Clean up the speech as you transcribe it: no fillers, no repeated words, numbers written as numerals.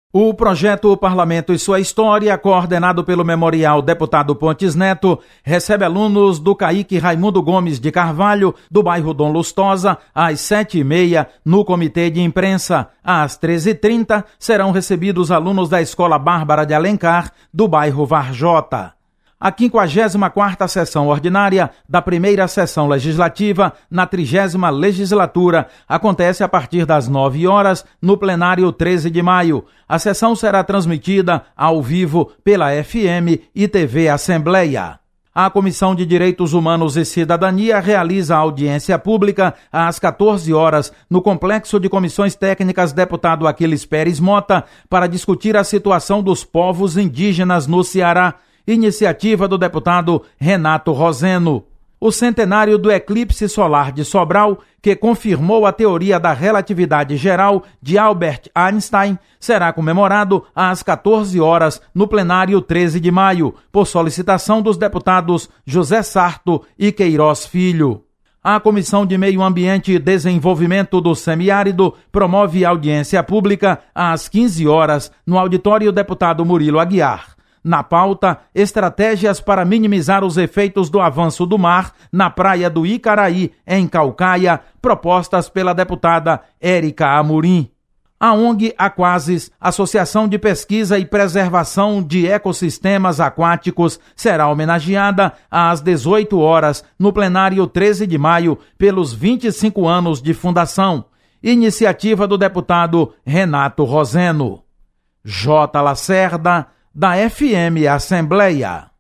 O projeto Parlamento e Sua História, coordenado pelo Memorial Deputado Pontes Neto, recebe alunos do CAIC Raimundo Gomes de Carvalho, do bairro Dom Lustosa, às 7h30, no Comitê de Imprensa. Às 13h30, serão recebidos alunos da Escola Bárbara de Alencar, do bairro Varjota. A 54ª sessão ordinária da primeira sessão legislativa na 30ª legislatura acontece a partir das 9h no plenário 13 de maio. A sessão será transmitida ao vivo pela FM e TV Assembleia. A Comissão de Direitos Humanos e Cidadania realiza audiência pública às 14h no Complexo de Comissões Técnicas Deputado Aquiles Pérez Mota para discutir a situação dos povos indígenas no Ceará. Iniciativa do deputado Renato Roseno. O centenário do eclipse solar de Sobral, que confirmou a teoria da relatividade geral de Albert Einstein, será comemorado às 14h no plenário 13 de maio, por solicitação dos deputados José Sarto e Queiroz Filho. A Comissão de Meio Ambiente e Desenvolvimento do Semiárido promove audiência pública às 15h no auditório deputado Murilo Aguiar. Na pauta, estratégias para minimizar os efeitos do avanço do mar na praia do Icaraí, em Caucaia, propostas pela deputada Érica Amorim. A ONG Aquasis, Associação de Pesquisa e Preservação de Ecossistemas Aquáticos, será homenageada às 18h no plenário 13 de maio pelos 25 anos de fundação. Iniciativa do deputado Renato Roseno. J. Lacerda, da FM Assembleia.